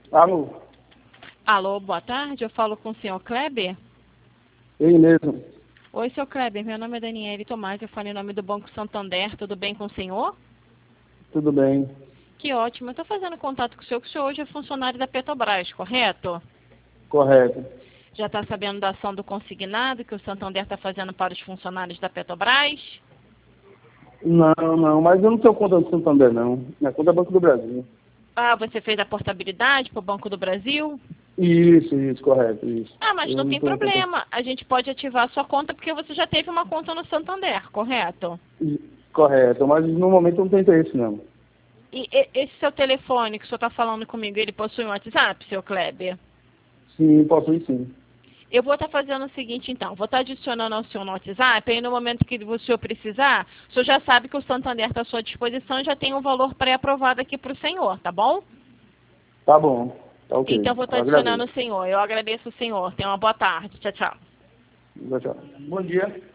Alô? Alô, boa tarde. Eu falo com o senhor Kleber? Ele mesmo. Oi, senhor Kleber. Meu nome é Daniele Tomás. Eu falo em nome do Banco Santander. Tudo bem com o senhor? Tudo bem. Que ótimo. Eu estou fazendo contato com o senhor, que o senhor hoje é funcionário da Petrobras, correto? Correto. Já está sabendo da ação do consignado que o Santander está fazendo para os funcionários da Petrobras? Não, mas eu não tenho conta do Santander, não. Minha conta é Banco do Brasil. Ah, você fez a portabilidade para o Banco do Brasil? Isso, correto, isso. Ah, mas Eu não não tem tenho conta. problema. A gente pode ativar a sua conta porque você já teve uma conta no Santander, correto? Correto, mas no momento eu não tenho interesse, não. E esse seu telefone que o senhor está falando comigo, ele possui um WhatsApp, seu Kleber? Sim, posso ir sim. Eu vou estar fazendo o seguinte, então. Vou estar adicionando ao senhor no WhatsApp, aí no momento que o senhor precisar, o senhor já sabe que o Santander está à sua disposição e já tem um valor pré-aprovado aqui para o senhor, tá bom? Tá bom. Tá ok. Então, vou estar Eu adicionando agradeço. o senhor. Eu agradeço o senhor. Tenha uma boa tarde. Tchau, tchau. Tchau, tchau. Bom dia.